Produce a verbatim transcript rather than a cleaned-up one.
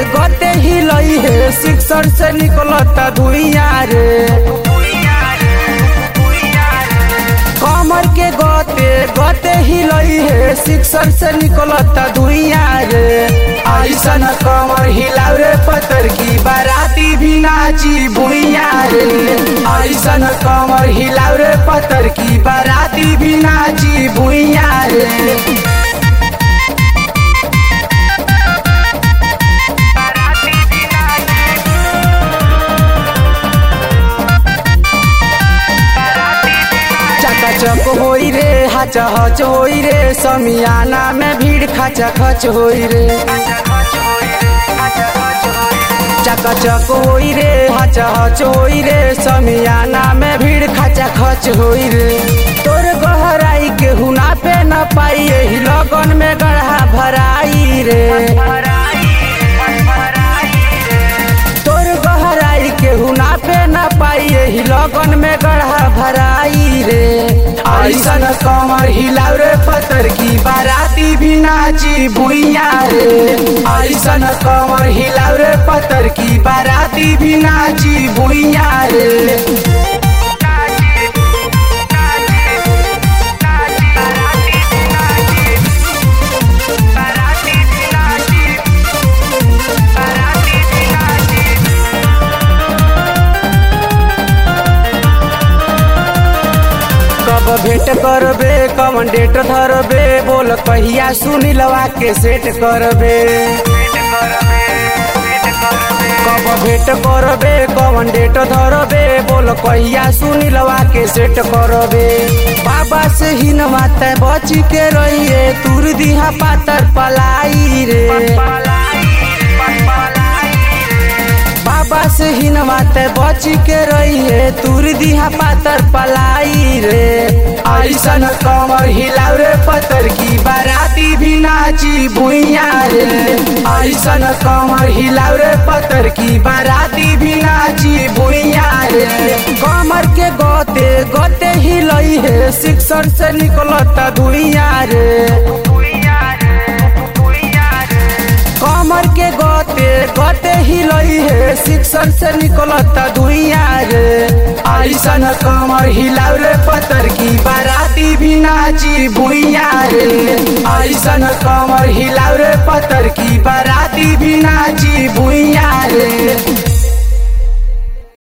गते हिलई है सिक्सर से निकलता धुइया रे। कमर के गते गते हिलई है सिक्सर से निकलता धुइया रे। ऐसन कमर हिलाव रे पतर की बाराती भी नाची भुइया रे। ऐसन कमर हिलाव रे पतर की बाराती भी नाची भुइया रे। चक होई रे हाचा हच होई रे समियाना में भीड़ खाचा खच होई रे। चका चक होई रे हाचा हच होई रे समियाना में भीड़ खाचा खच होई रे। तोर गहराई के हुना पे न पाई यही लगन में गढ़ा भराई रे। तोर गहराई के हुना पे न पाई यही लगन में गढ़ा भराई रे। ऐसन कमर हिलाव रे पतर की बाराती भी नाची भुइया रे। ऐसन कमर हिलाव रे पतर की बाराती भी नाची भुइया रे। कब भेंट करबे कवन डेट धरबे बोल कहिया सुनीलवा के सेट करबे। कब भेंट करबे कवन डेट धरबे बोल कहिया सुनीलवा के सेट करबे। बाबा से ही नवाते बच के रहिए तुर दिहा पातर पलाई रे। बाबा से ही नवाते बच के रहिए तुर दिहा पातर पलाई रे। ऐसन कमर हिलाव रे पतर की बाराती भी नाची भुइया रे। ऐसन कमर हिलाव रे पतर की बाराती भी नाची भुइया रे। कमर के गते गते हिलई है सिक्सर से निकलता धुइया रे। कमर के गते गते हिलई है सिक्सर से निकलता धुइया रे। ऐसन कमर हिलाव रे पतर की बाराती भी नाची भुइया रे। ऐसन कमर हिलाव रे पतर की बाराती